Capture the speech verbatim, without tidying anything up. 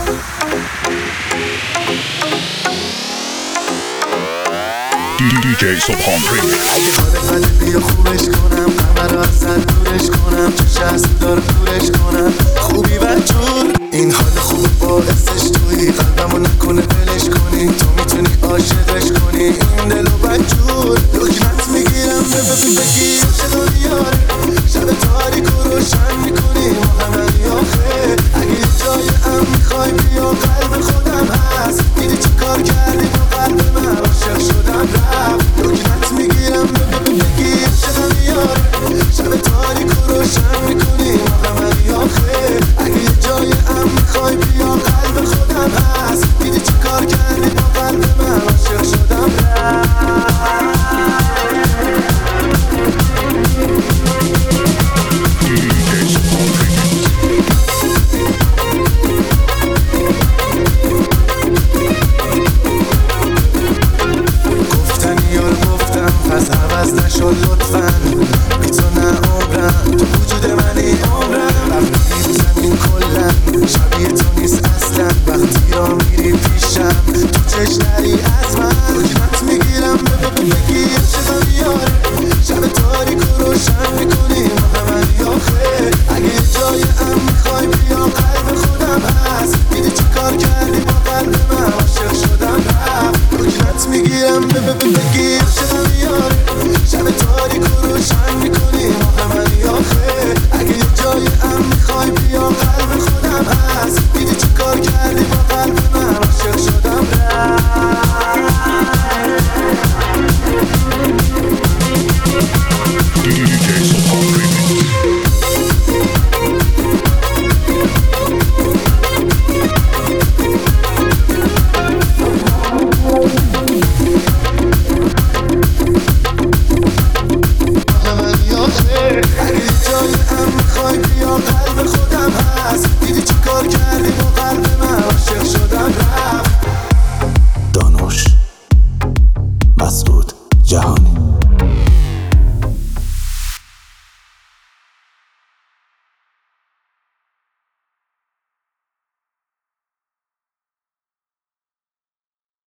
دی جی سبحان ریمیکس. اگه حال بده بیا خوبش کنم، غم رو از سر دورش کنم، چه شست دار دورش کنم، خوبی و جور. این حال خوب باعثش توی قلبمو نکنه بلش کنی، تو میتونی عاشقش کنی این دلو بجور. دکمت میگیرم ببین بگی عاشق میاره، شب تاریک و روشن میکنی ما همه آخه. اگه یه جای ام میخوای بیا قلب خودم هست، میری چی کار کردی با قلب من عاشق شدم رفت. دکمت میگیرم ببین بگی عاشق میاره، شب تاریک و روشن میکنی ما همه آخه. اگه یه جای ام میخوای بیا قلب خودم هست، میری چی کار کردی با قلب من عاشق شدم رفت. پس عوض نشد لطفاً، بی تو نه عمرم، تو وجود منی عمرم. رفتی رو زمین کلن، شبیه تو نیست اصلا، وقتی را میری